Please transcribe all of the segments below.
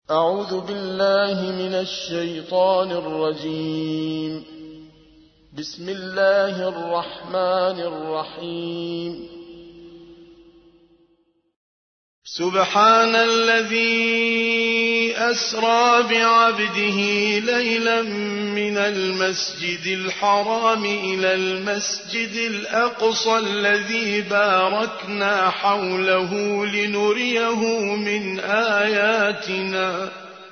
أعوذ بالله من الشيطان الرجيم. بسم الله الرحمن الرحيم. سبحان الذي أسرى بعبده ليلا من المسجد الحرام إلى المسجد الأقصى الذي باركنا حوله لنريه من آياتنا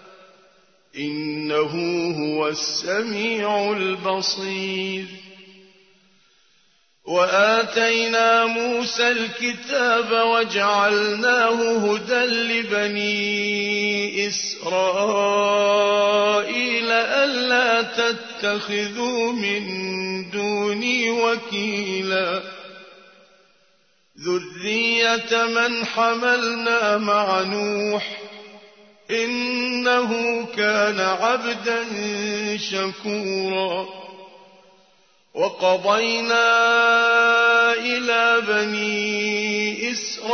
إنه هو السميع البصير. وآتينا موسى الكتاب وجعلناه هدى لبني إسرائيل ألا تتخذوا من دوني وكيلا ذرية من حملنا مع نوح إنه كان عبدا شكورا. وقضينا إلى بني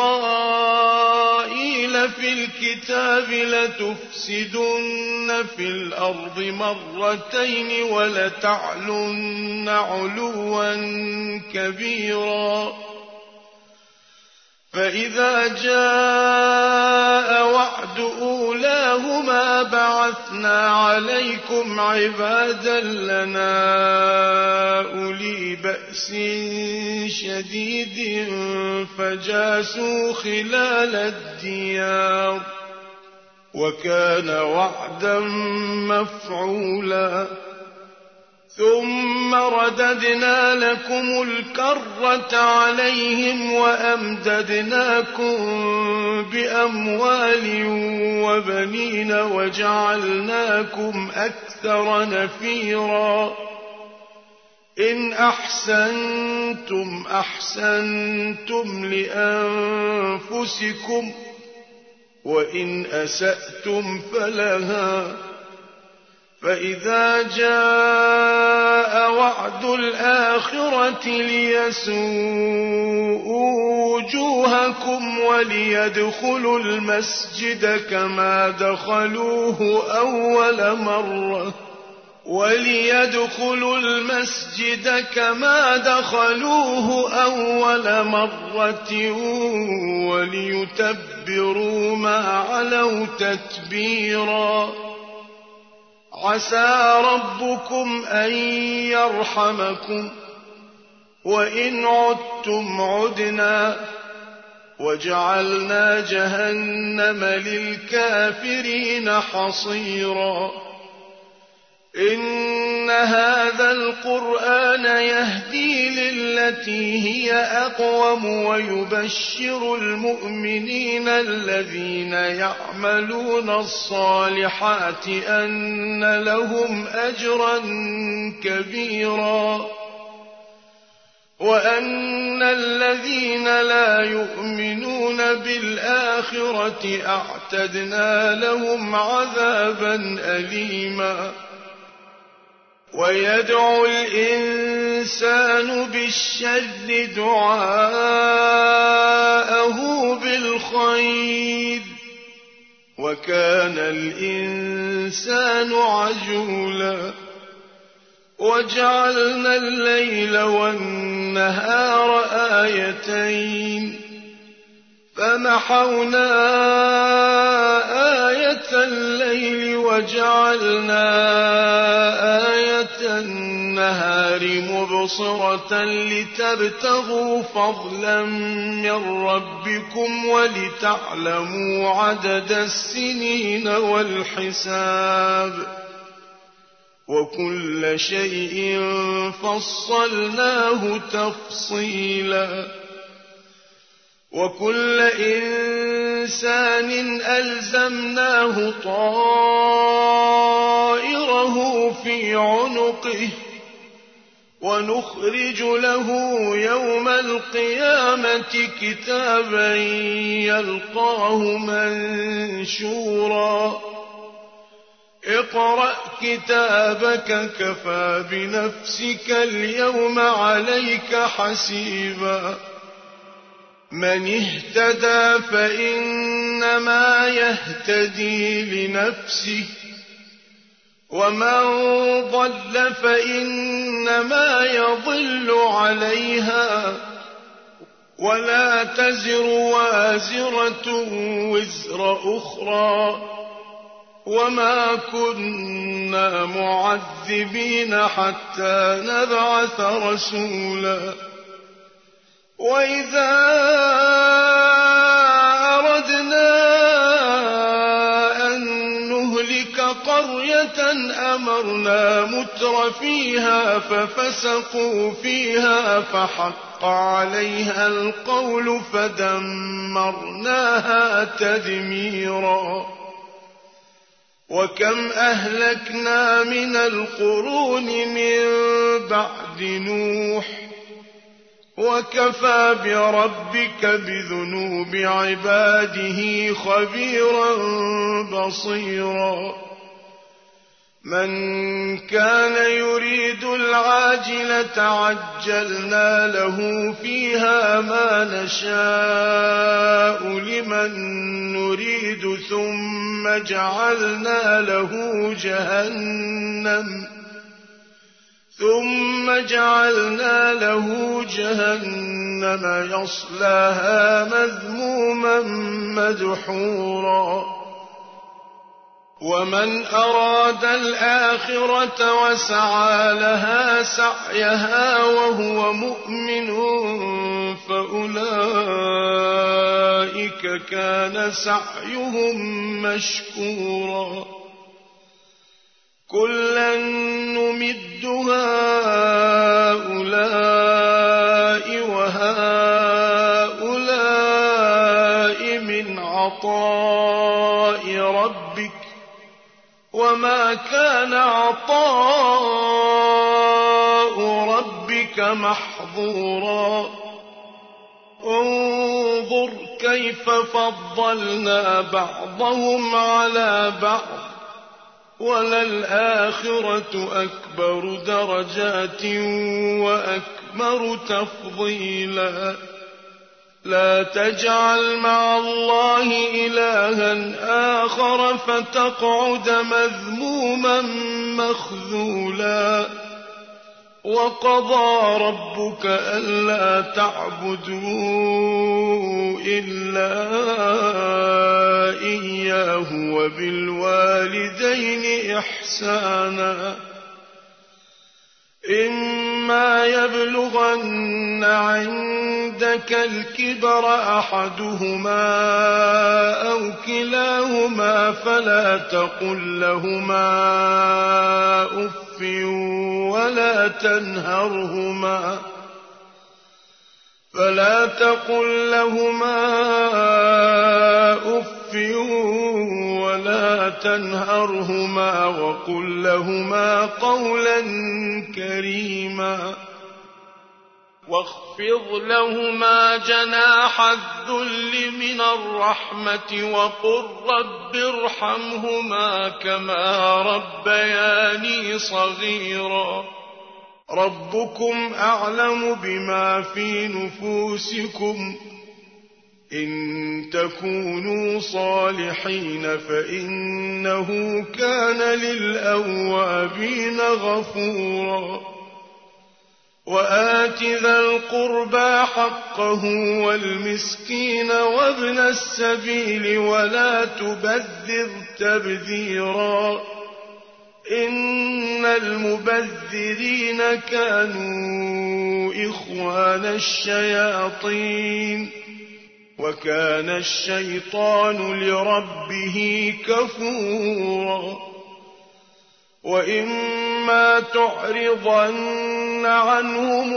إسرائيل في الكتاب لتفسدن في الأرض مرتين ولتعلن علوا كبيرا. فإذا جاء وعد أولاهما بعثنا عليكم عبادا لنا أولي بأس شديد فجاسوا خلال الديار وكان وعدا مفعولا. ثم رددنا لكم الكرة عليهم وأمددناكم بأموال وبنين وجعلناكم أكثر نفيرا. إن أحسنتم أحسنتم لأنفسكم وإن أسأتم فلها. فإذا جاء وعد الآخرة ليسوءوا وجوهكم وليدخلوا المسجد كما دخلوه أول مرة وليتبروا ما علوا تتبيرا. عسى ربكم أن يرحمكم وإن عدتم عدنا وجعلنا جهنم للكافرين حصيرا. إن هذا القرآن يهدي للتي هي أقوم ويبشر المؤمنين الذين يعملون الصالحات أن لهم أجرا كبيرا وأن الذين لا يؤمنون بالآخرة أعتدنا لهم عذابا أليما. ويدعو الإنسان بالشر دعاءه بالخير وكان الإنسان عجولا. وجعلنا الليل والنهار آيتين فمحونا آية الليل وجعلنا آية النهار مبصرة لتبتغوا فضلا من ربكم ولتعلموا عدد السنين والحساب وكل شيء فصلناه تفصيلا. وكل إنسان ألزمناه طائره في عنقه ونخرج له يوم القيامة كتابا يلقاه منشورا. اقرأ كتابك كفى بنفسك اليوم عليك حسيبا. من اهتدى فإن فإنما يهتدي لنفسه ومن ضل فإنما يضل عليها ولا تزر وازرة وزر أخرى وما كنا معذبين حتى نبعث رسولا وإذا أردنا أن نهلك قرية أمرنا متر فيها ففسقوا فيها فحق عليها القول فدمرناها تدميرا وكم أهلكنا من القرون من بعد نوح وكفى بربك بذنوب عباده خبيرا بصيرا من كان يريد العاجلة عجلنا له فيها ما نشاء لمن نريد ثم جعلنا له جهنم يصلاها مذموما مدحورا ومن أراد الآخرة وسعى لها سعيها وهو مؤمن فأولئك كان سعيهم مشكورا كلا نمد هؤلاء وهؤلاء من عطاء ربك وما كان عطاء ربك محظورا انظر كيف فضلنا بعضهم على بعض وللآخرة أكبر درجات وأكبر تفضيلا لا تجعل مع الله إلها آخر فتقعد مذموما مخذولا وقضى ربك ألا تعبدوا إلا إياه وبالوالدين إحسانا إما يبلغن عندك الكبر أحدهما أو كلاهما فلا تقل لهما أف ولا تنهرهما وقل لهما قولا كريما واخفض لهما جناح الذل من الرحمة وقل رب ارحمهما كما ربياني صغيرا ربكم أعلم بما في نفوسكم إن تكونوا صالحين فإنه كان للأوابين غفورا وآت ذا القربى حقه والمسكين وابن السبيل ولا تبذر تبذيرا إن المبذرين كانوا إخوان الشياطين وكان الشيطان لربه كفورا وإما تعرضن عنهم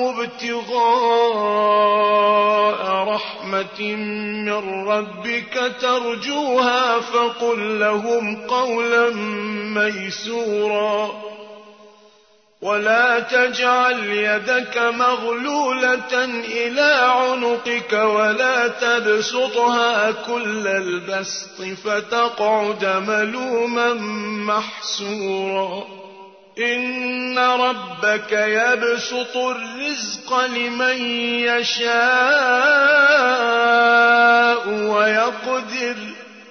ابتغاء رحمة من ربك ترجوها فقل لهم قولا ميسورا ولا تجعل يدك مغلولة إلى عنقك ولا تبسطها كل البسط فتقعد ملوما محسورا إن ربك يبسط الرزق لمن يشاء ويقدر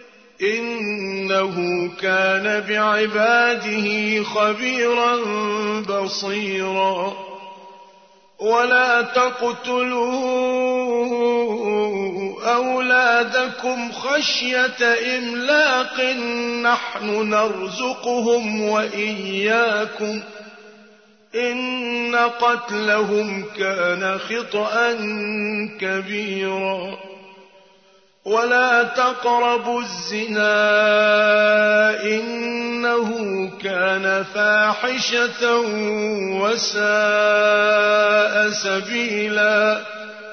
إنه كان بعباده خبيرا بصيرا ولا تقتلوا أولادكم خشية إملاق نحن نرزقهم وإياكم إن قتلهم كان خطأ كبيرا ولا تقربوا الزنا إنه كان فاحشة وساء سبيلا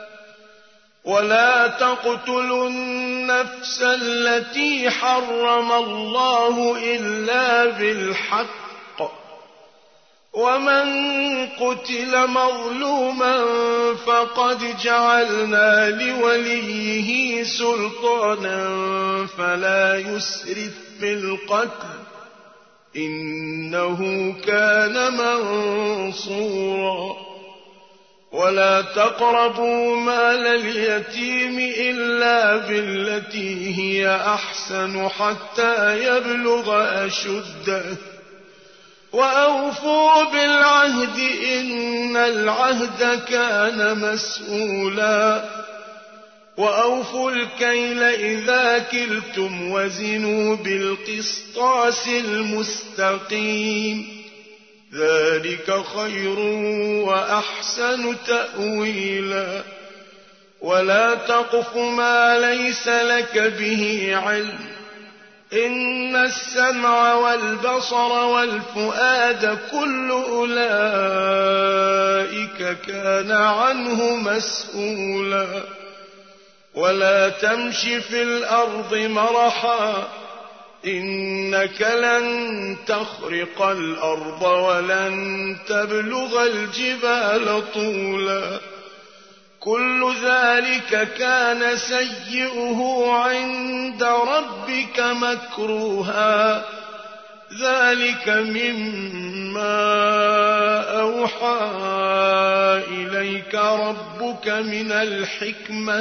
ولا تقتلوا النفس التي حرم الله إلا بالحق ومن قتل مظلوما فقد جعلنا لوليه سلطانا فلا يسرف في القتل إنه كان منصورا ولا تقربوا مال اليتيم إلا بالتي هي أحسن حتى يبلغ أشده وأوفوا بالعهد إن العهد كان مسؤولا وأوفوا الكيل إذا كلتم وزنوا بالقسطاس المستقيم ذلك خير وأحسن تأويلا ولا تقف ما ليس لك به علم إن السمع والبصر والفؤاد كل أولئك كان عنه مسؤولا ولا تمش في الأرض مرحا إنك لن تخرق الأرض ولن تبلغ الجبال طولا كل ذلك كان سيئه عند ربك مكروها ذلك مما أوحى إليك ربك من الحكمة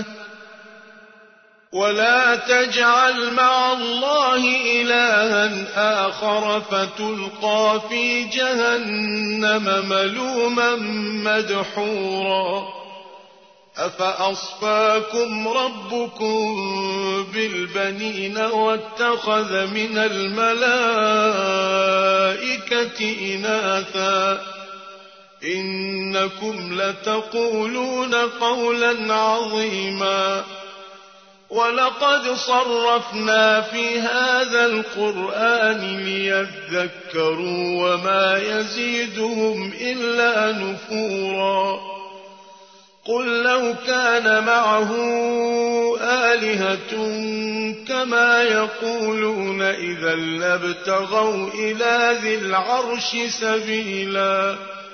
ولا تجعل مع الله إلها آخر فتلقى في جهنم ملوما مدحورا أفأصفاكم ربكم بالبنين واتخذ من الملائكة إناثا إنكم لتقولون قولا عظيما ولقد صرفنا في هذا القرآن ليذكروا وما يزيدهم إلا نفورا قل لو كان معه آلهة كما يقولون إذا لابتغوا إلى ذي العرش سبيلا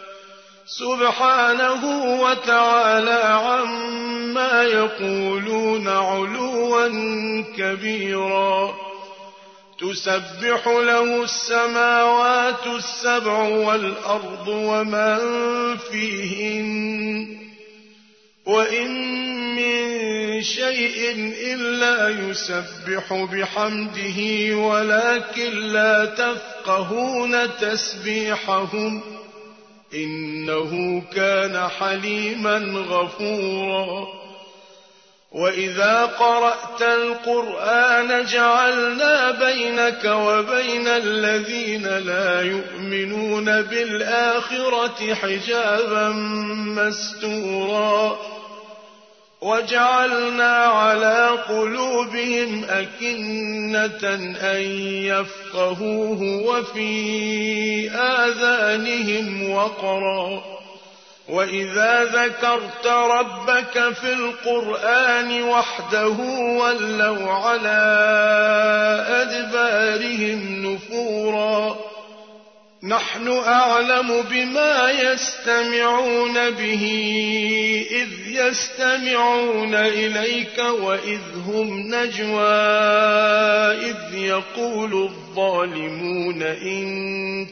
سبحانه وتعالى عما يقولون علوا كبيرا تسبح له السماوات السبع والأرض ومن فيهن وإن من شيء إلا يسبح بحمده ولكن لا تفقهون تسبيحهم إنه كان حليما غفورا وإذا قرأت القرآن جعلنا بينك وبين الذين لا يؤمنون بالآخرة حجابا مستورا وجعلنا على قلوبهم أكنة أن يفقهوه وفي آذانهم وقرا وإذا ذكرت ربك في القرآن وحده ولوا على أدبارهم نفورا نحن أعلم بما يستمعون به إذ يستمعون إليك وإذ هم نجوى إذ يقول الظالمون إن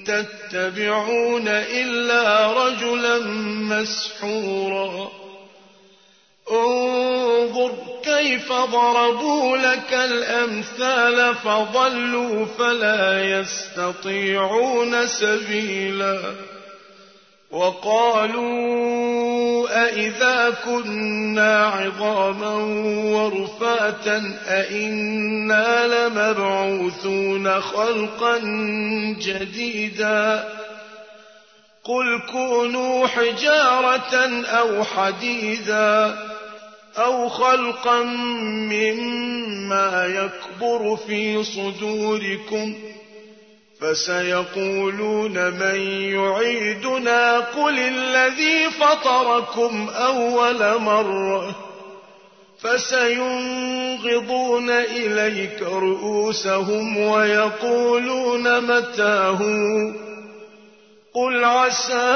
تتبعون إلا رجلا مسحورا انظر كيف ضربوا لك الأمثال فضلوا فلا يستطيعون سبيلا وقالوا أئذا كنا عظاما ورفاتا أئنا لمبعوثون خلقا جديدا قل كونوا حجارة أو حديدا أو خلقا مما يكبر في صدوركم فسيقولون من يعيدنا قل الذي فطركم أول مرة فسينغضون إليك رؤوسهم ويقولون متى هو قل عسى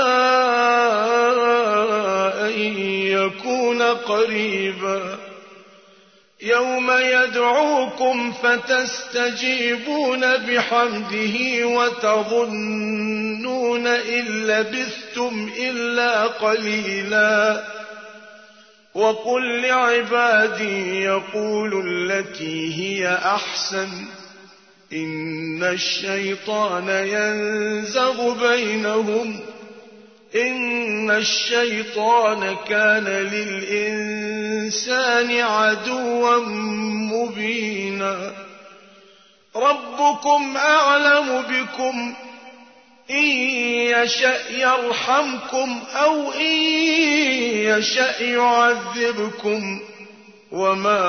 أن يكون قريبا يوم يدعوكم فتستجيبون بحمده وتظنون إن لبثتم إلا قليلا وقل لعبادي يقولوا التي هي أحسن إن الشيطان ينزغ بينهم إن الشيطان كان للإنسان عدوا مبينا ربكم أعلم بكم إن يشأ يرحمكم أو إن يشأ يعذبكم وما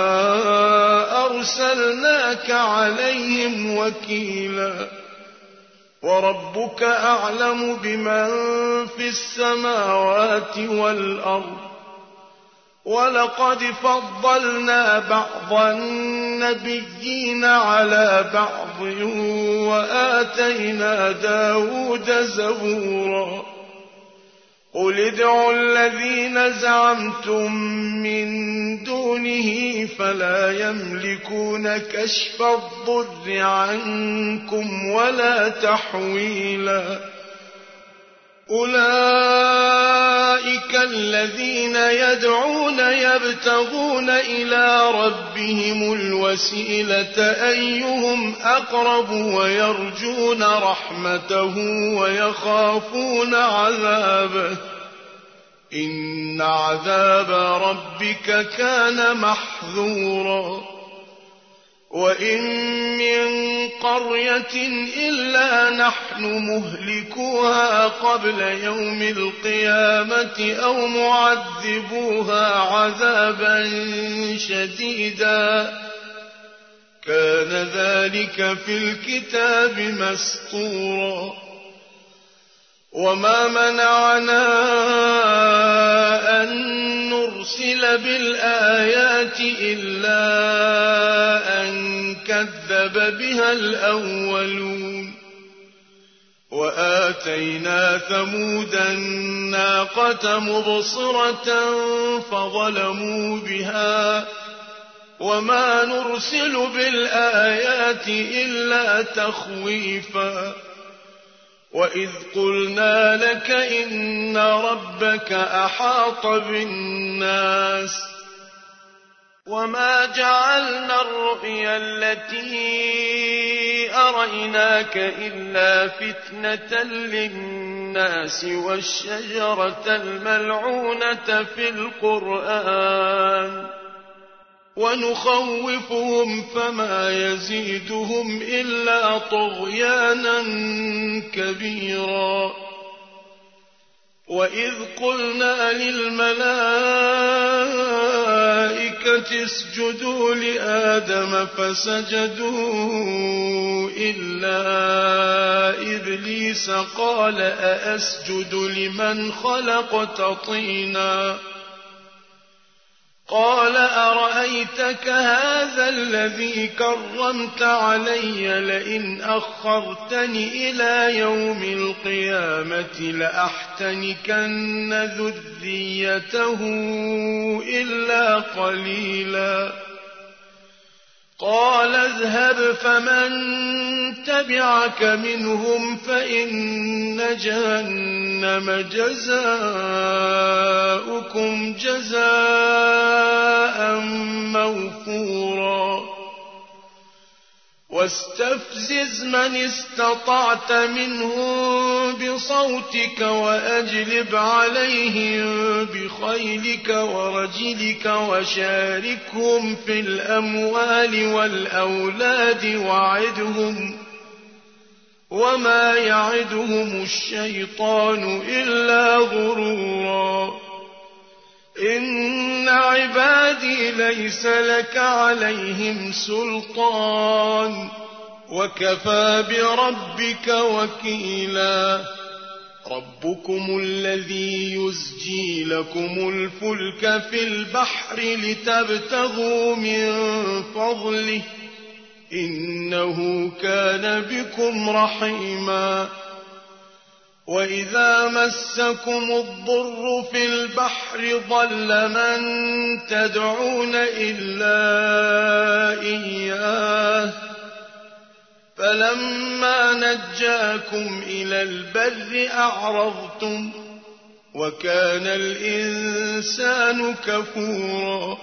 أرسلناك عليهم وكيلا وربك أعلم بمن في السماوات والأرض ولقد فضلنا بعض النبيين على بعض وآتينا داود زبورا قل ادعوا الذين زعمتم من دونه فلا يملكون كشف الضر عنكم ولا تحويلا أولئك الذين يدعون يبتغون إلى ربهم الوسيلة أيهم أقرب ويرجون رحمته ويخافون عذابه إن عذاب ربك كان محذورا وإن من قرية إلا نحن مهلكوها قبل يوم القيامة أو معذبوها عذابا شديدا كان ذلك في الكتاب مسطورا وما منعنا أن نرسل بالآيات إلا أن كذب بها الأولون وآتينا ثمود الناقة مبصرة فظلموا بها وما نرسل بالآيات إلا تخويفا وإذ قلنا لك إن ربك أحاط بالناس وما جعلنا الرؤيا التي أريناك إلا فتنة للناس والشجرة الملعونة في القرآن ونخوفهم فما يزيدهم إلا طغيانا كبيرا وإذ قلنا للملائكة اسجدوا لآدم فسجدوا إلا إبليس قال أأسجد لمن خلقت طينا قال أرأيتك هذا الذي كرمت علي لئن أخرتني إلى يوم القيامة لأحتنكن ذريته إلا قليلا قال اذهب فمن تبعك منهم فإن جهنم جزاؤكم جزاء موفورا واستفزز من استطعت منهم بصوتك وأجلب عليهم بخيلك ورجلك وشاركهم في الأموال والأولاد وعدهم وما يعدهم الشيطان إلا غرورا إن عبادي ليس لك عليهم سلطان وكفى بربك وكيلا ربكم الذي يزجي لكم الفلك في البحر لتبتغوا من فضله إنه كان بكم رحيما وإذا مسكم الضر في البحر ضل من تدعون إلا إياه فلما نجاكم إلى البر أعرضتم وكان الإنسان كفورا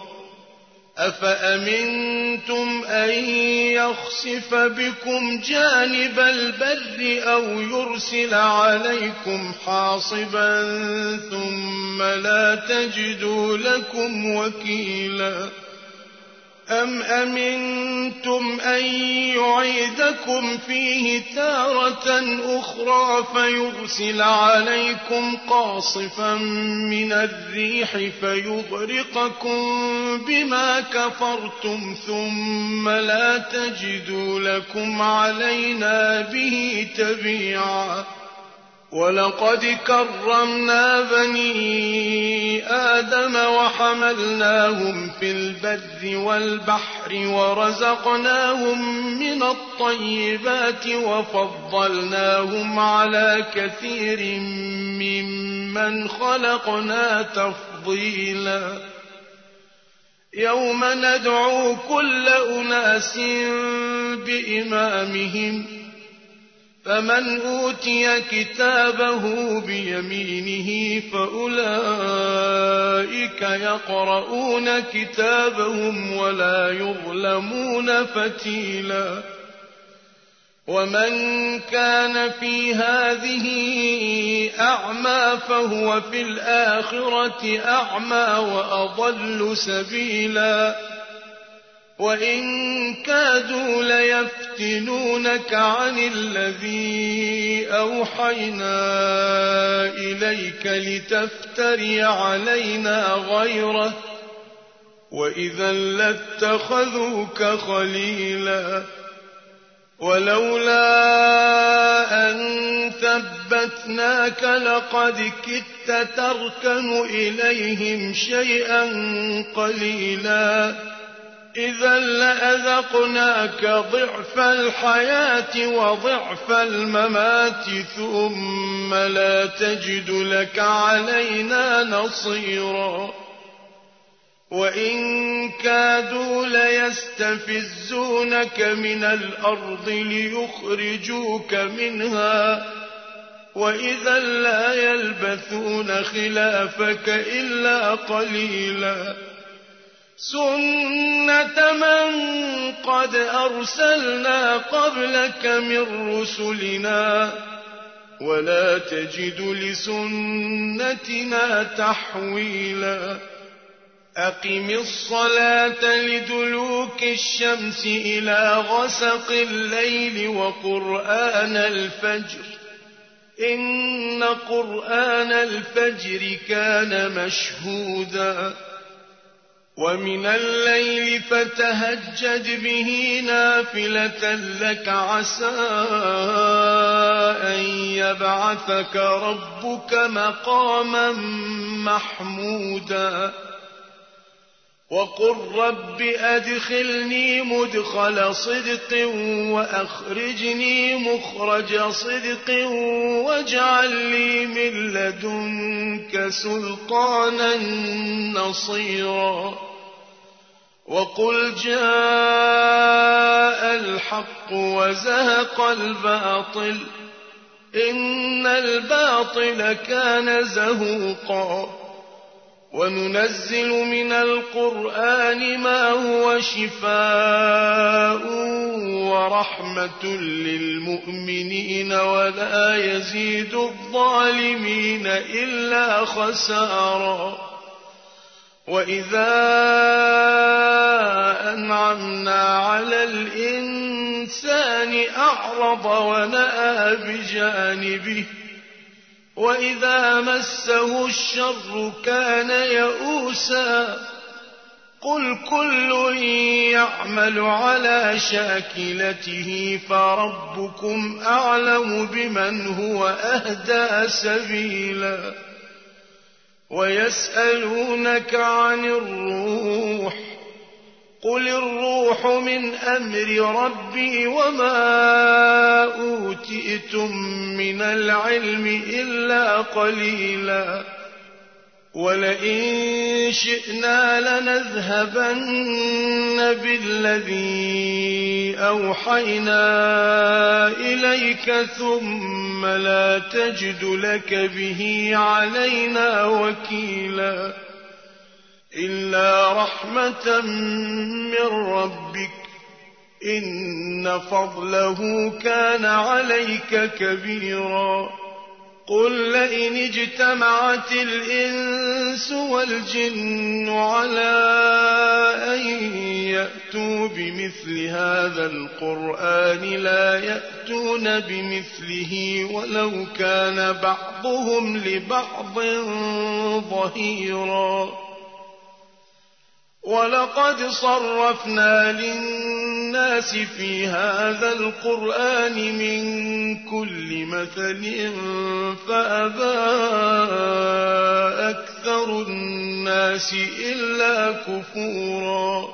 أفأمنتم أن يخسف بكم جانب البر أو يرسل عليكم حاصبا ثم لا تجدوا لكم وكيلا أم أمنتم أن يعيدكم فيه تارة أخرى فيرسل عليكم قاصفا من الريح فيغرقكم بما كفرتم ثم لا تجدوا لكم علينا به تبيعا ولقد كرمنا بني آدم وحملناهم في البر والبحر ورزقناهم من الطيبات وفضلناهم على كثير ممن خلقنا تفضيلا يوم ندعو كل أناس بإمامهم فمن أوتي كتابه بيمينه فأولئك يقرؤون كتابهم ولا يظلمون فتيلا ومن كان في هذه أعمى فهو في الآخرة أعمى وأضل سبيلا وإن كادوا ليفتنونك عن الذي أوحينا إليك لتفتري علينا غيره وإذا لاتخذوك خليلا ولولا أن ثبتناك لقد كدت تركن إليهم شيئا قليلا إذا لأذقناك ضعف الحياة وضعف الممات ثم لا تجد لك علينا نصيرا وإن كادوا ليستفزونك من الأرض ليخرجوك منها وإذا لا يلبثون خلافك إلا قليلا سنة من قد أرسلنا قبلك من رسلنا ولا تجد لسنتنا تحويلا أقم الصلاة لدلوك الشمس إلى غسق الليل وقرآن الفجر إن قرآن الفجر كان مشهودا ومن الليل فتهجد به نافلة لك عسى أن يبعثك ربك مقاما محمودا وقل رب أدخلني مدخل صدق وأخرجني مخرج صدق واجعل لي من لدنك سلطانا نصيرا وقل جاء الحق وزهق الباطل إن الباطل كان زهوقا وننزل من القرآن ما هو شفاء ورحمة للمؤمنين ولا يزيد الظالمين إلا خسارا وإذا أنعمنا على الإنسان أعرض ونأى بجانبه وإذا مسه الشر كان يئوسا قل كل يعمل على شاكلته فربكم أعلم بمن هو أهدى سبيلا ويسألونك عن الروح قل الروح من أمر ربي وما أوتئتم من العلم إلا قليلا ولئن شئنا لنذهبن بالذي أوحينا إليك ثم لا تجد لك به علينا وكيلا إلا رحمة من ربك إن فضله كان عليك كبيرا قل لئن اجتمعت الإنس والجن على أن يأتوا بمثل هذا القرآن لا يأتون بمثله ولو كان بعضهم لبعض ظهيرا ولقد صرفنا للناس في هذا القرآن من كل مثل فأبى أكثر الناس إلا كفورا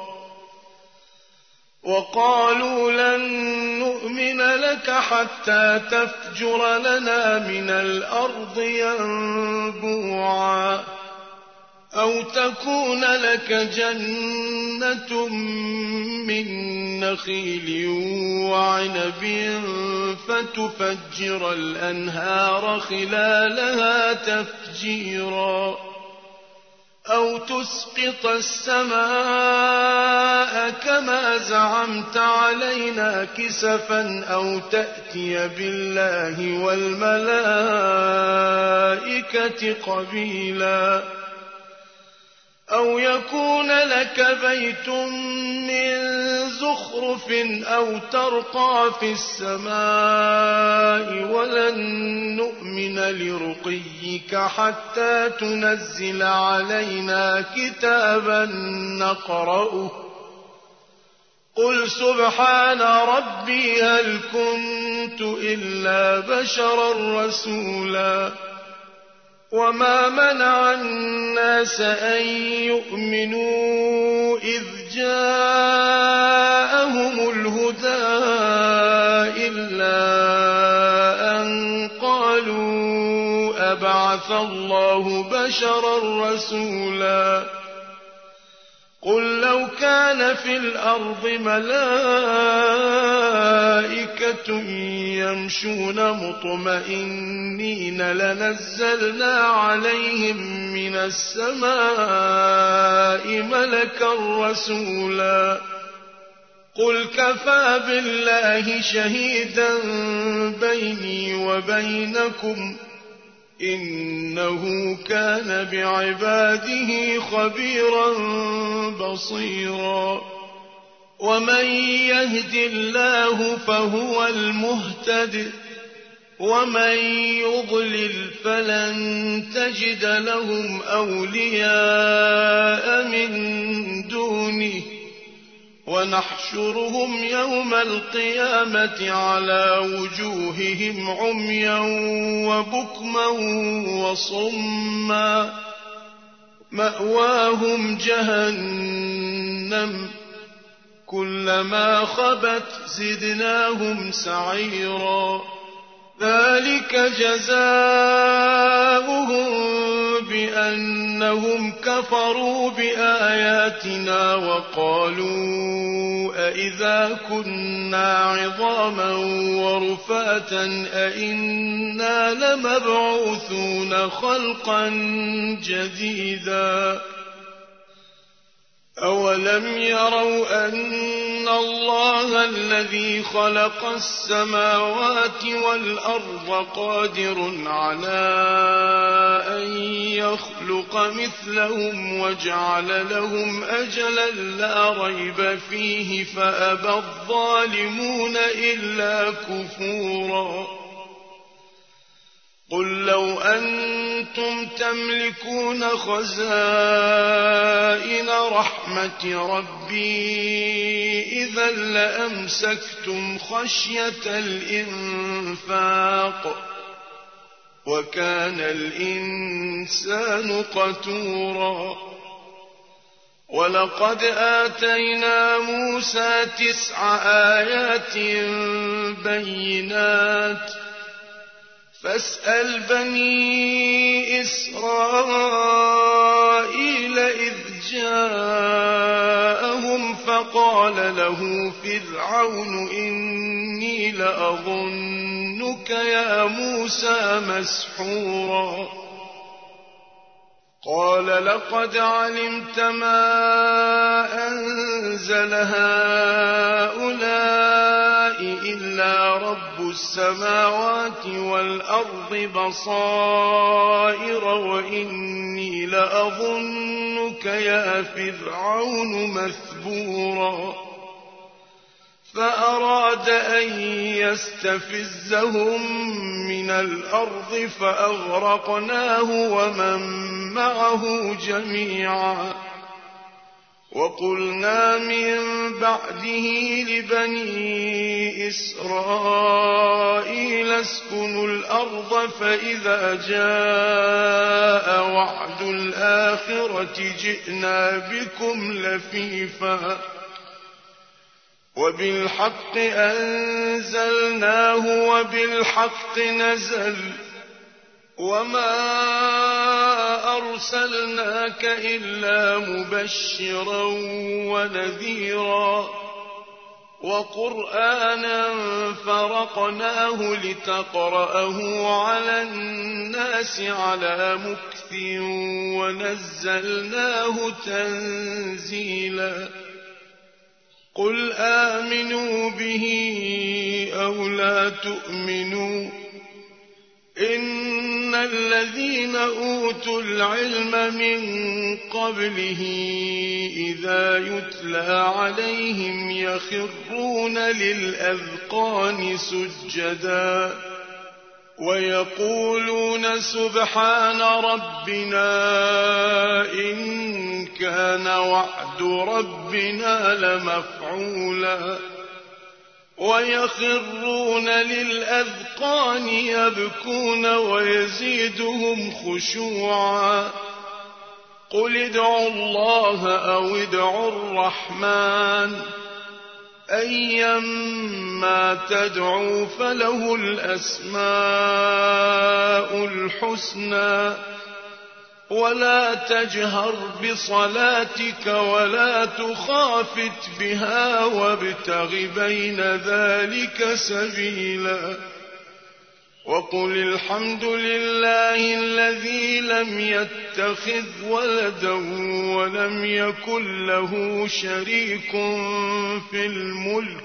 وقالوا لن نؤمن لك حتى تفجر لنا من الأرض ينبوعا أو تكون لك جنة من نخيل وعنب فتفجر الأنهار خلالها تفجيرا أو تسقط السماء كما زعمت علينا كسفا أو تأتي بالله والملائكة قبيلا أو يكون لك بيت من زخرف أو ترقى في السماء ولن نؤمن لرقيك حتى تنزل علينا كتابا نقرأه قل سبحان ربي هل كنت إلا بشرا رسولا وما منع الناس أن يؤمنوا إذ جاءهم الهدى إلا أن قالوا أبعث الله بشرا رسولا قل لو كان في الأرض ملائكة يمشون مطمئنين لنزلنا عليهم من السماء ملكا رسولا قل كفى بالله شهيدا بيني وبينكم إنه كان بعباده خبيرا بصيرا ومن يهد الله فهو المهتد ومن يضلل فلن تجد لهم أولياء من دونه ونحشرهم يوم القيامة على وجوههم عميا وبكما وصما مأواهم جهنم كلما خبت زدناهم سعيرا ذلك جزاؤهم بأنهم كفروا بآياتنا وقالوا أإذا كنا عظاما ورفاتا أإنا لمبعوثون خلقا جديدا أولم يروا أن الله الذي خلق السماوات والأرض قادر على أن يخلق مثلهم وجعل لهم أجلا لا ريب فيه فأبى الظالمون إلا كفورا قل لو أنتم تملكون خزائن رحمة ربي إذا لأمسكتم خشية الإنفاق وكان الإنسان قتورا ولقد آتينا موسى 9 آيات بينات فاسأل بني إسرائيل إذ جاءهم فقال له فرعون إني لأظنك يا موسى مسحورا قال لقد علمت ما أنزل هؤلاء إلا رب السماوات والأرض بصائر وإني لأظنك يا فرعون مثبورا فأراد أن يستفزهم من الأرض فأغرقناه ومن معه جميعا وقلنا من بعده لبني إسرائيل اسكنوا الأرض فإذا جاء وعد الآخرة جئنا بكم لفيفا وبالحق أنزلناه وبالحق نزل وما أرسلناك إلا مبشرا ونذيرا وقرآنا فرقناه لتقرأه على الناس على مكث ونزلناه تنزيلا قل آمنوا به أو لا تؤمنوا إن الذين أوتوا العلم من قبله إذا يتلى عليهم يخرون للأذقان سجدا ويقولون سبحان ربنا إن كان وعد ربنا لمفعولا ويخرون للأذقان يبكون ويزيدهم خشوعا قل ادعوا الله أو ادعوا الرحمن أيما تدعوا فله الأسماء الحسنى ولا تجهر بصلاتك ولا تخافت بها وابتغ بين ذلك سبيلا وقل الحمد لله الذي لم يتخذ ولدا ولم يكن له شريك في الملك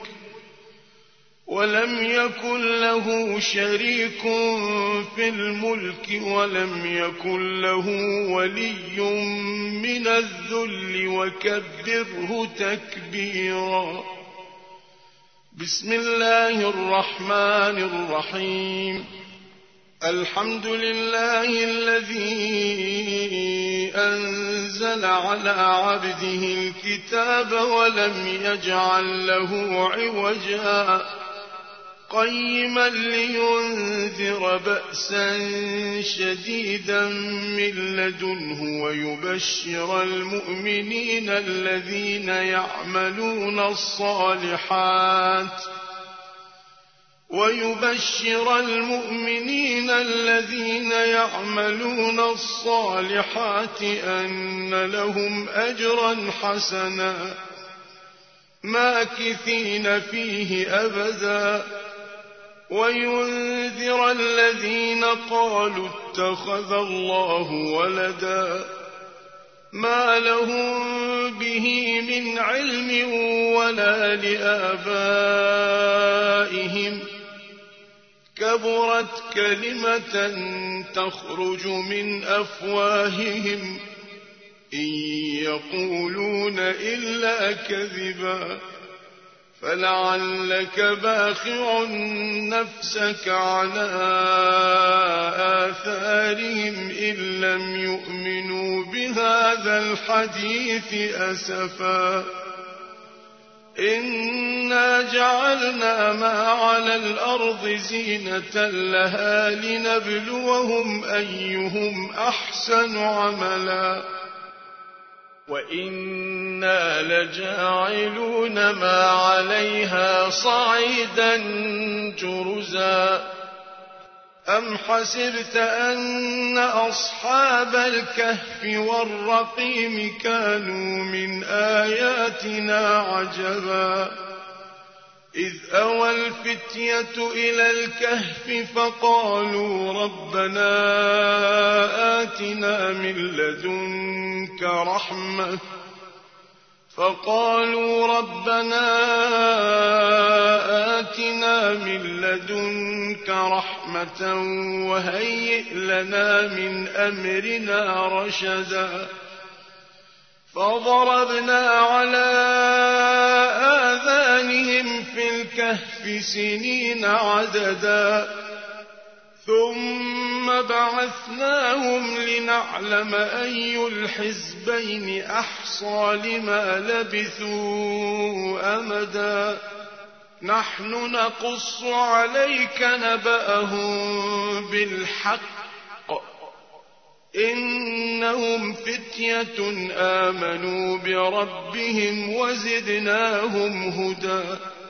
ولم يكن له ولي من الذل وكبره تكبيرا بسم الله الرحمن الرحيم الحمد لله الذي أنزل على عبده الكتاب ولم يجعل له عوجا قيما لينذر بأسا شديدا من لدنه ويبشر المؤمنين الذين يعملون الصالحات ويبشر المؤمنين الذين يعملون الصالحات أن لهم أجرا حسنا ماكثين فيه أبدا وينذر الذين قالوا اتخذ الله ولدا ما لهم به من علم ولا لآبائهم كبرت كلمة تخرج من أفواههم إن يقولون إلا كذبا فلعلك باخع نفسك على آثارهم إن لم يؤمنوا بهذا الحديث أسفا إنا جعلنا ما على الأرض زينة لها لنبلوهم أيهم أحسن عملا وإنا لجاعلون ما عليها صعيدا جرزا أم حسبت أن أصحاب الكهف والرقيم كانوا من آياتنا عجبا إذ أوى الفتية إلى الكهف فقالوا ربنا آتنا من لدنك رحمة وهيئ لنا من أمرنا رشدا فضربنا على آذانهم في الكهف سنين عددا ثم بعثناهم لنعلم أي الحزبين أحصى لما لبثوا أمدا نحن نقص عليك نبأهم بالحق إنهم فتية آمنوا بربهم وزدناهم هدى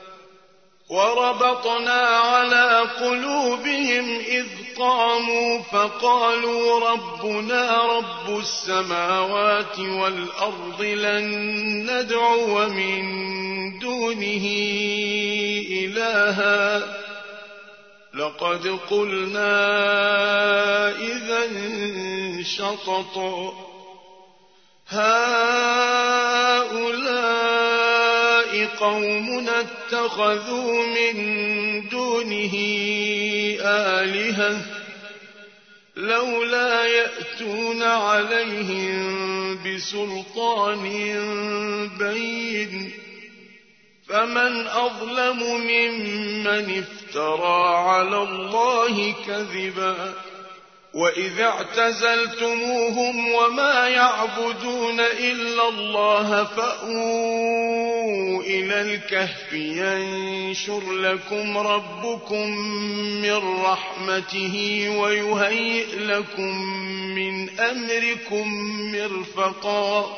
وربطنا على قلوبهم إذ قاموا فقالوا ربنا رب السماوات والأرض لن ندعو من دونه إلها لقد قلنا إذا شططا هؤلاء قومنا اتخذوا من دونه آلهة لولا يأتون عليهم بسلطان بين فمن أظلم ممن افترى على الله كذبا وإذ اعتزلتموهم وما يعبدون إلا الله فأووا إلى الكهف ينشر لكم ربكم من رحمته ويهيئ لكم من أمركم مرفقا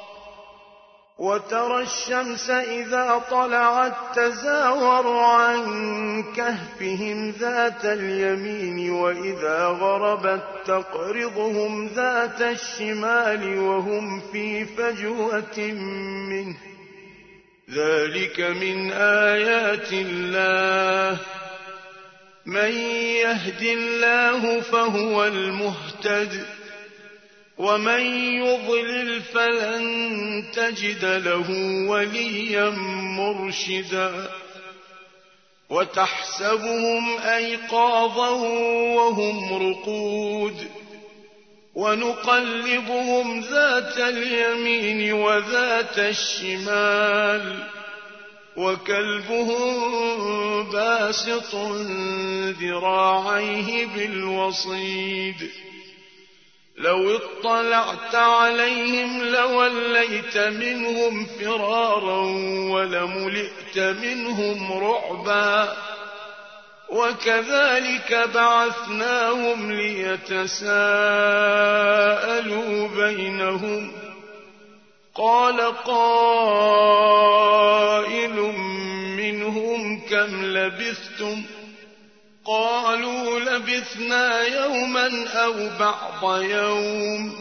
وترى الشمس إذا طلعت تزاور عن كهفهم ذات اليمين وإذا غربت تقرضهم ذات الشمال وهم في فجوة منه ذلك من آيات الله من يهد الله فهو المهتد ومن يضلل فلن تجد له وليا مرشدا وتحسبهم أيقاظا وهم رقود ونقلبهم ذات اليمين وذات الشمال وكلبهم باسط ذراعيه بالوصيد لو اطلعت عليهم لوليت منهم فرارا ولملئت منهم رعبا وكذلك بعثناهم ليتساءلوا بينهم قال قائل منهم كم لبثتم قالوا لبثنا يوما أو بعض يوم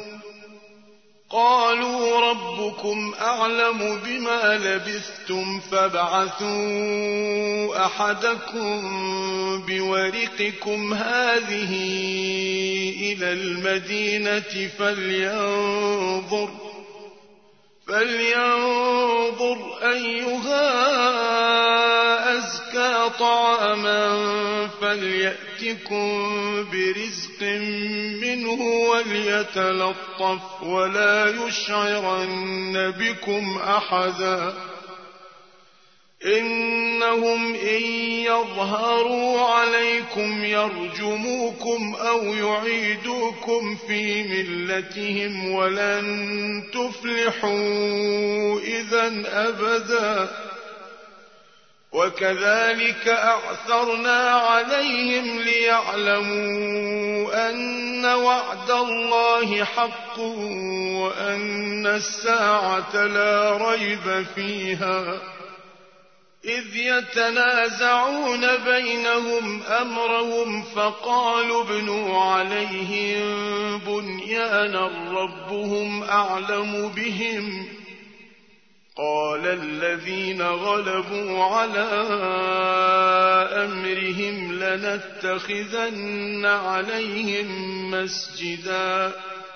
قالوا ربكم أعلم بما لبثتم فابعثوا أحدكم بورقكم هذه إلى المدينة فلينظر أيها أزكى طعاما فليأتكم برزق منه وليتلطف ولا يشعرن بكم أحدا إنهم إن يظهروا عليكم يرجموكم أو يعيدوكم في ملتهم ولن تفلحوا إذا أبدا وكذلك أعثرنا عليهم ليعلموا أن وعد الله حق وأن الساعة لا ريب فيها إذ يتنازعون بينهم أمرهم فقالوا ابنوا عليهم بنيانا ربهم أعلم بهم قال الذين غلبوا على أمرهم لنتخذن عليهم مسجدا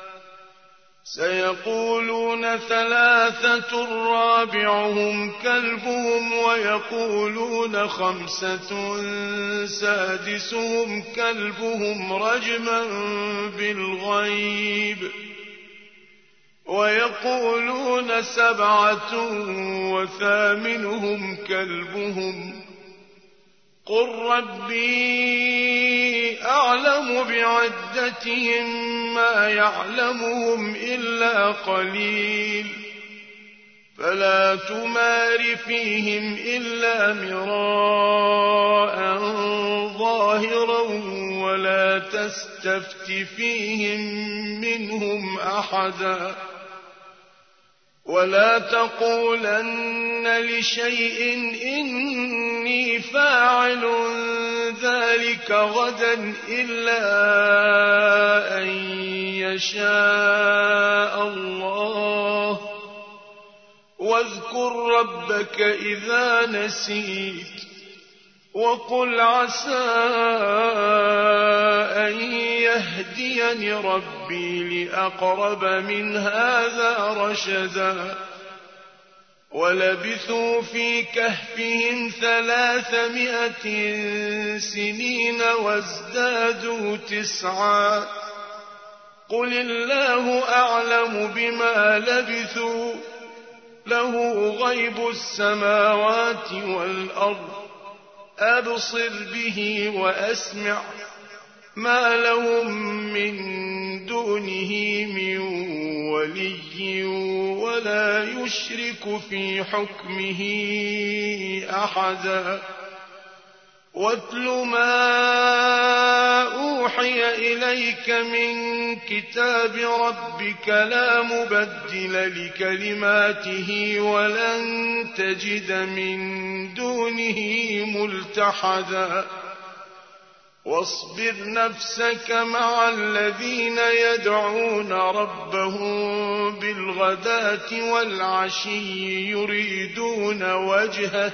سيقولون ثلاثة رابعهم كلبهم ويقولون خمسة سادسهم كلبهم رجما بالغيب ويقولون سبعة وثامنهم كلبهم قل ربي أعلم بعدتهم ما يعلمهم إلا قليل فلا تمار فيهم إلا مراء ظاهرا ولا تستفت فيهم منهم أحدا ولا تقولن لشيء إني فاعل ذلك غدا إلا أن يشاء الله واذكر ربك إذا نسيت وقل عسى أن يهديني ربي لأقرب من هذا رشدا ولبثوا في كهفهم 300 سنين وازدادوا 9 قل الله أعلم بما لبثوا له غيب السماوات والأرض أبصر به وأسمع ما لهم من دونه من ولي ولا يشرك في حكمه أحدا واتل ما أوحي إليك من كتاب ربك لا مبدل لكلماته ولن تجد من دونه ملتحدا واصبر نفسك مع الذين يدعون ربهم بالغداة والعشي يريدون وجهه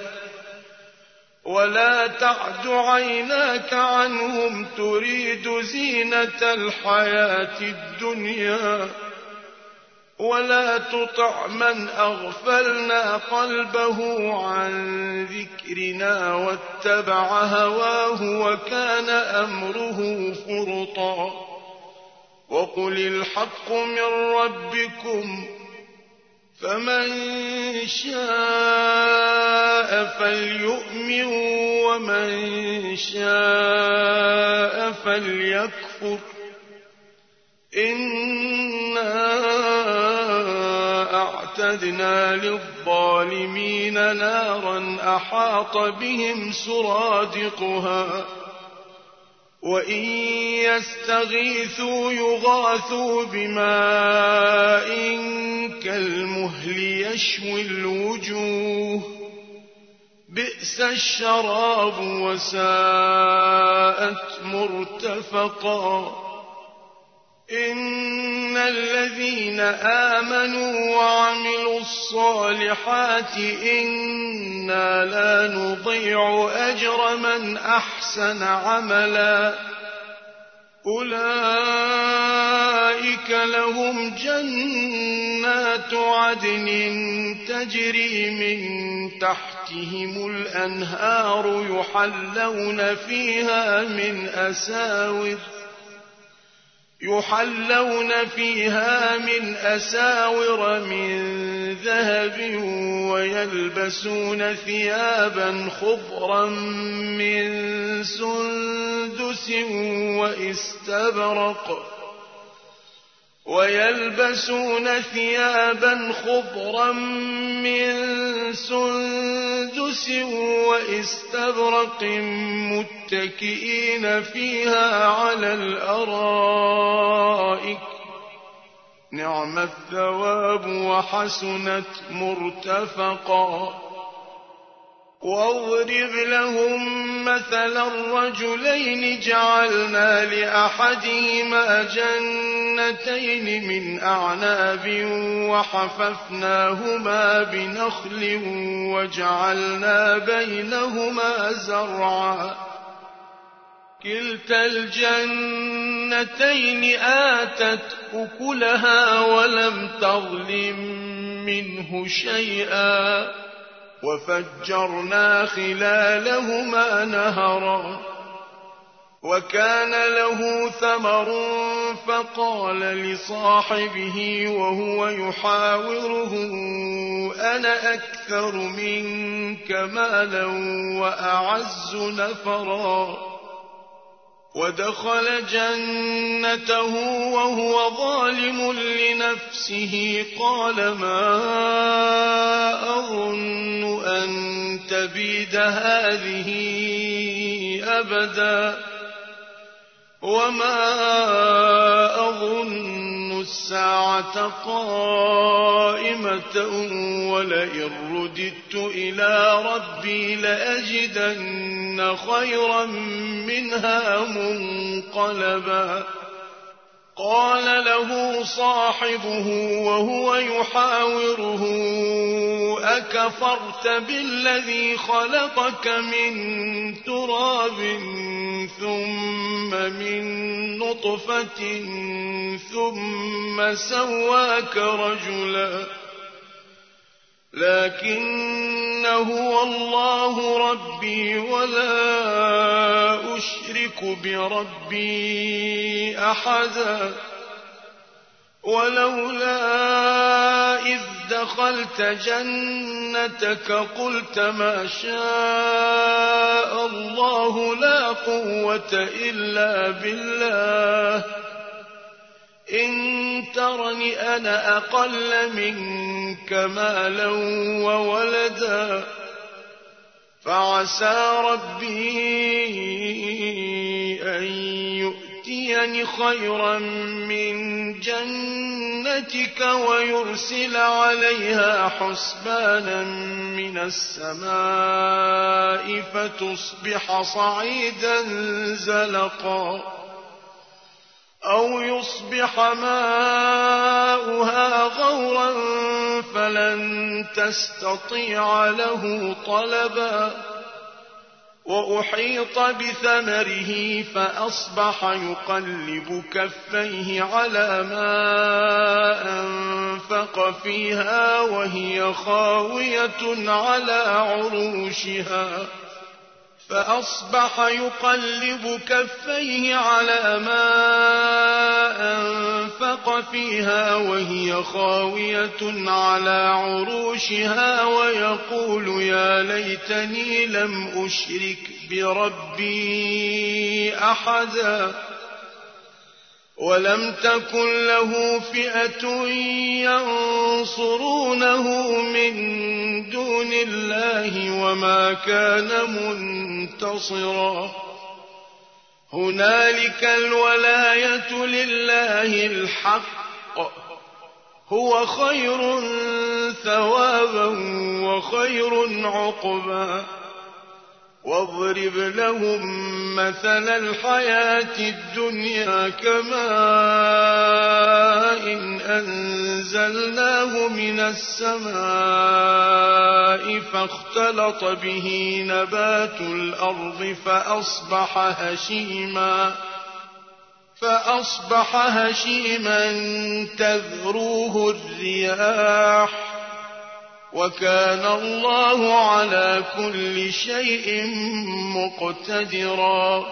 ولا تعد عيناك عنهم تريد زينة الحياة الدنيا ولا تطع من أغفلنا قلبه عن ذكرنا واتبع هواه وكان أمره فرطا وقل الحق من ربكم فمن شاء فليؤمن ومن شاء فليكفر إنا أعتدنا للظالمين نارا أحاط بهم سرادقها وإن يستغيثوا يغاثوا بماء كالمهل يشوي الوجوه بئس الشراب وساءت ساءت مرتفقا إن الذين آمنوا وعملوا الصالحات إنا لا نضيع أجر من أحسن عملا أولئك لهم جنات عدن تجري من تحتهم الأنهار يحلون فيها من أساور من ذهب ويلبسون ثيابا خضرا من سندس وإستبرق متكئين فيها على الأرائك نعم الثواب وحسنت مرتفقا واضرب لهم مثلا الرجلين جعلنا لأحدهما جنتين من أعناب وحففناهما بنخل وجعلنا بينهما زرعا كلتا الجنتين آتت أكلها ولم تظلم منه شيئا وفجرنا خلالهما نهرا وكان له ثمر فقال لصاحبه وهو يحاوره أنا أكثر منك مالا وأعز نفرا ودخل جنته وهو ظالم لنفسه قال ما أظن أن تبيد هذه أبدا وما أظن الساعة قائمة ولئن رددت إلى ربي لأجدن خيرا منها منقلبا قال له صاحبه وهو يحاوره أكفرت بالذي خلقك من تراب ثم من نطفة ثم سواك رجلا لكن هو الله ربي ولا أشرك بربي أحدا ولولا إذ دخلت جنتك قلت ما شاء الله لا قوة إلا بالله إن ترني أنا أقل منك مالا وولدا فعسى ربي أن يؤتيني خيرا من جنتك ويرسل عليها حسبانا من السماء فتصبح صعيدا زلقا أو يصبح ماؤها غورا فلن تستطيع له طلبا وأحيط بثمره فأصبح يقلب كفيه على ما أنفق فيها وهي خاوية على عروشها ويقول يا ليتني لم أشرك بربي أحدا ولم تكن له فئة ينصرونه من دون الله وما كان منتصرا هنالك الولاية لله الحق هو خير ثوابا وخير عقبا واضرب لهم مثل الحياة الدنيا كماء أنزلناه من السماء فاختلط به نبات الأرض فأصبح هشيما تذروه الرياح وكان الله على كل شيء مقتدرا.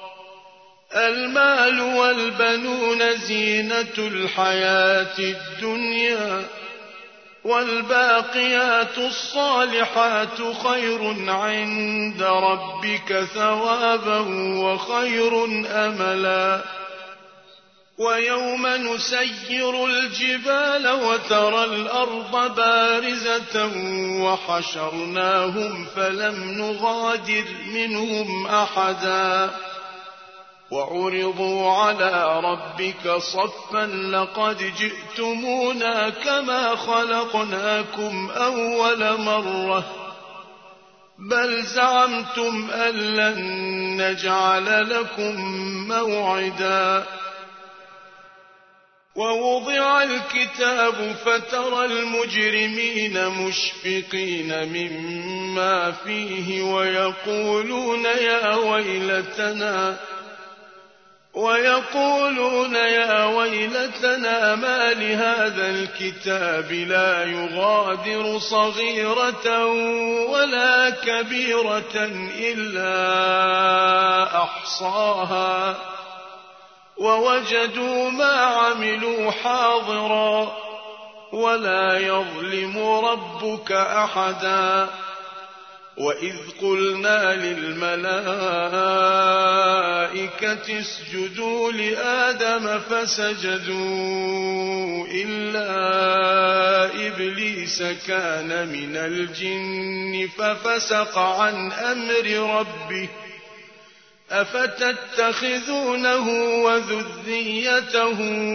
المال والبنون زينة الحياة الدنيا والباقيات الصالحات خير عند ربك ثوابا وخير أملا. ويوم نسير الجبال وترى الأرض بارزة وحشرناهم فلم نغادر منهم أحدا وعرضوا على ربك صفا لقد جئتمونا كما خلقناكم أول مرة بل زعمتم أن لن نجعل لكم موعدا. ووضع الكتاب فترى المجرمين مشفقين مما فيه ويقولون يا ويلتنا ما لهذا الكتاب لا يغادر صغيرة ولا كبيرة إلا أحصاها ووجدوا ما عملوا حاضرا ولا يظلم ربك أحدا. وإذ قلنا للملائكة اسجدوا لآدم فسجدوا إلا إبليس كان من الجن ففسق عن أمر ربه أفتتخذونه وذريته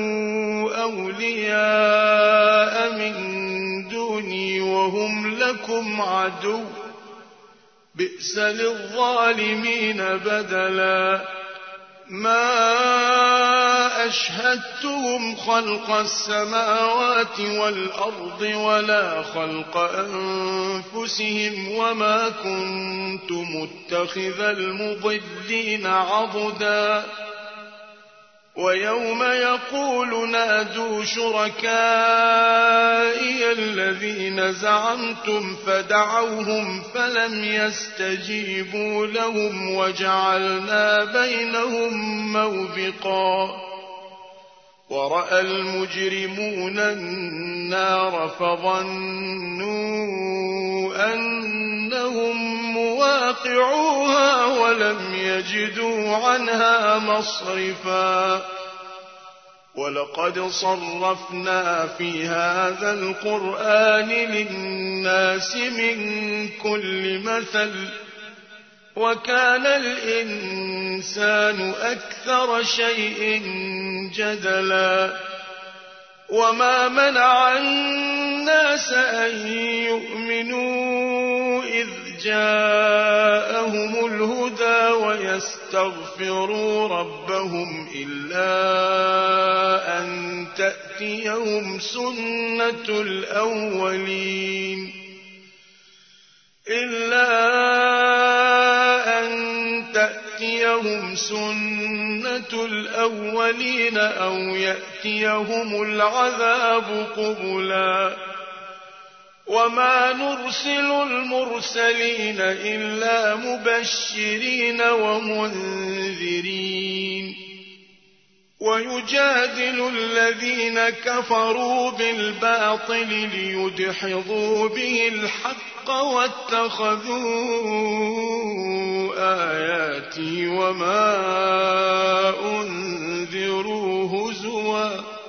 أولياء من دوني وهم لكم عدو بئس للظالمين بدلا. ما أشهدتهم خلق السماوات والأرض ولا خلق أنفسهم وما كنت متخذ المضلين عضدا. ويوم يقول نادوا شركائي الذين زعمتم فدعوهم فلم يستجيبوا لهم وجعلنا بينهم موبقا. ورأى المجرمون النار فظنوا أنهم مواقعوها ولم يجدوا عنها مصرفا. ولقد صرفنا في هذا القرآن للناس من كل مثل وكان الإنسان أكثر شيء جدلا. وما منع الناس أن يؤمنوا إذ جاءهم الهدى ويستغفروا ربهم إلا أن تأتيهم سنة الأولين أو يأتيهم العذاب قبلا. وما نرسل المرسلين إلا مبشرين ومنذرين. ويجادل الذين كفروا بالباطل ليدحضوا به الحق واتخذوا آياتي وما أنذروا هزوا.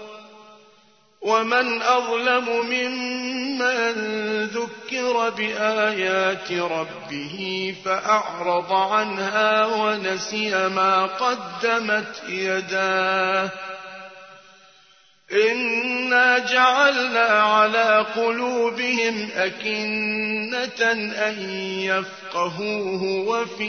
ومن أظلم ممن ذكر بآيات ربه فأعرض عنها ونسي ما قدمت يداه إنا جعلنا على قلوبهم أكنة أن يفقهوه وفي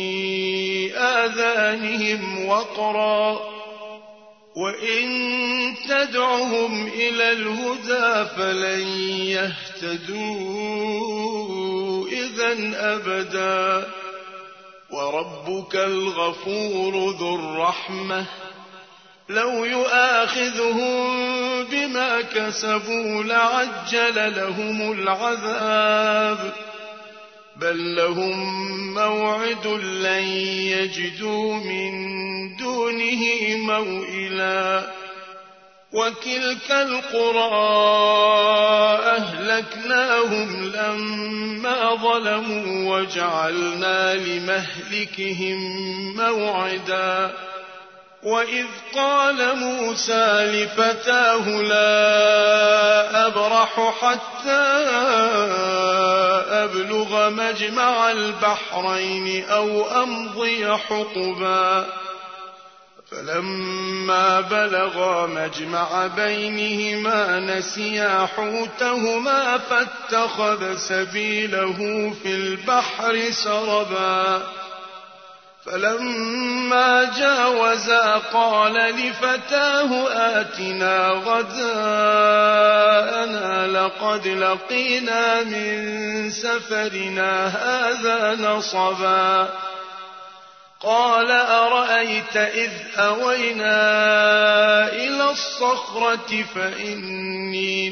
آذانهم وقرا وإن تدعهم إلى الهدى فلن يهتدوا إذا أبدا وربك الغفور ذو الرحمة لو يؤاخذهم بما كسبوا لعجل لهم العذاب بل لهم موعد لن يجدوا من دونه موئلا وتلك القرى أهلكناهم لما ظلموا وجعلنا لمهلكهم موعدا وإذ قال موسى لفتاه لا أبرح حتى أبلغ مجمع البحرين أو أمضي حقبا فلما بلغا مجمع بينهما نسيا حوتهما فاتخذ سبيله في البحر سربا فلما جاوزا قال لفتاه آتنا غداءنا لقد لقينا من سفرنا هذا نصبا قال أرأيت إذ أوينا إلى الصخرة فإني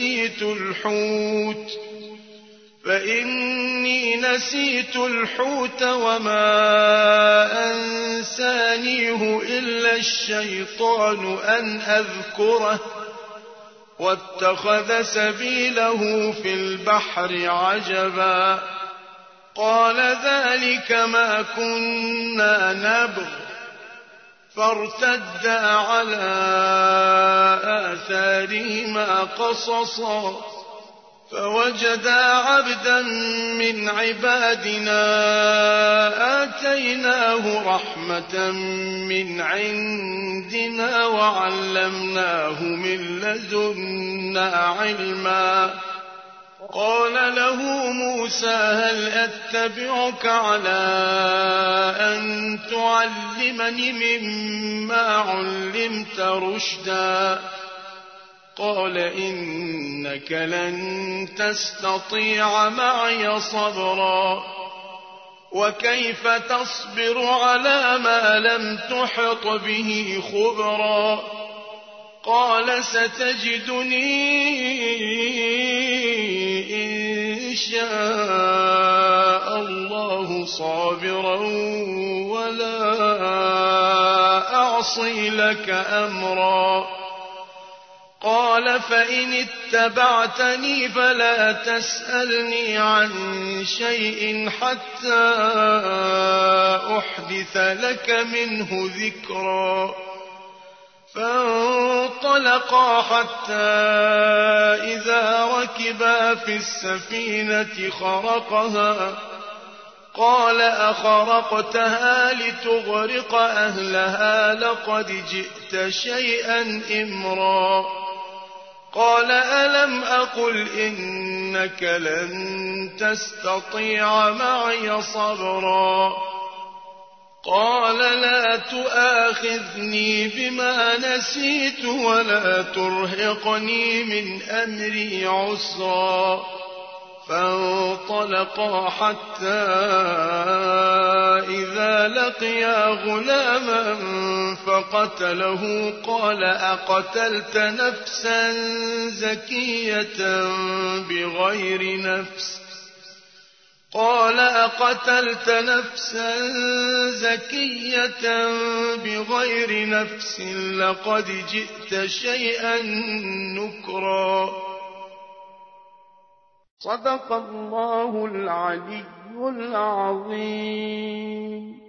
نسيت الحوت وما أنسانيه إلا الشيطان أن أذكره واتخذ سبيله في البحر عجبا قال ذلك ما كنا نبغ فارتدا على آثارهما قصصا فوجدا عبدا من عبادنا آتيناه رحمة من عندنا وعلمناه من لدنا علما قال له موسى هل أتبعك على أن تعلمني مما علمت رشدا قال إنك لن تستطيع معي صبرا وكيف تصبر على ما لم تحط به خبرا قال ستجدني إن شاء الله صابرا ولا أعصي لك أمرا قال فإن اتبعتني فلا تسألني عن شيء حتى أحدث لك منه ذكرا فانطلقا حتى إذا ركبا في السفينة خرقها قال أخرقتها لتغرق أهلها لقد جئت شيئا إمرا قال ألم أقل إنك لن تستطيع معي صبرا قال لا تؤاخذني بما نسيت ولا ترهقني من أمري عسرا فانطلقا حتى إذا لقيا غلاما فقتله قال أقتلت نفسا زكية بغير نفس لقد جئت شيئا نكرا صدق الله العلي العظيم.